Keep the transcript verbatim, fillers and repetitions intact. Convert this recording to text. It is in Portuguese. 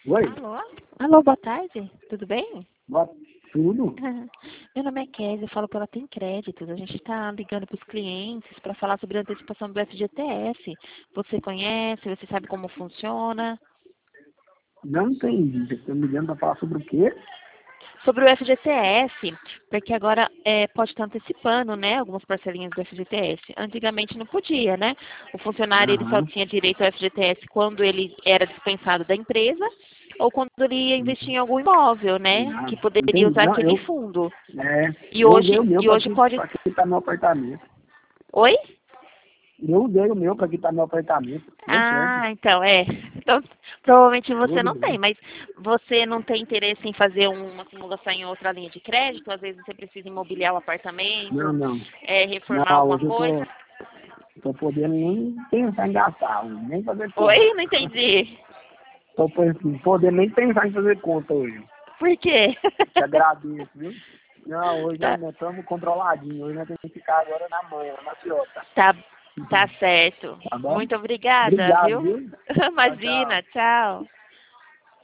Oi, Alô? Alô, boa tarde. Tudo bem? boa, tudo? Meu nome é Kézia, eu falo pela Tem Créditos. A gente está ligando para os clientes para falar sobre a antecipação do F G T S. Você conhece? Você sabe como funciona? Não entendi. Você está me ligando para falar sobre o quê? Sobre o F G T S, porque agora é, pode estar antecipando, né, algumas parcelinhas do F G T S. Antigamente não podia, né? O funcionário ele só Aham. tinha direito ao F G T S quando ele era dispensado da empresa ou quando ele ia investir em algum imóvel, né, Não, que poderia entendi. usar Não, aquele eu, fundo. é, E eu usei hoje, o meu e para hoje pode... quitar meu apartamento. Oi? Eu usei o meu para quitar meu apartamento. Deu certo. Ah, então, é. Então, provavelmente Show você de não tem, bola. mas você não tem interesse em fazer uma simulação em outra linha de crédito? Às vezes você precisa imobiliar o Não, apartamento, não. é, reformar Não, alguma hoje eu coisa? tô, tô podendo nem pensar em gastar, hoje, nem fazer conta. Oi? Não entendi. Tô assim, podendo nem pensar em fazer conta hoje. Por quê? Te agradeço, viu? Não, hoje Tá, nós estamos controladinhos. Hoje nós temos que ficar agora na manhã, na fiota. tá, tá certo. Tá bom? Muito obrigada, Obrigado, viu? viu? Tchau, tchau. Imagina, tchau.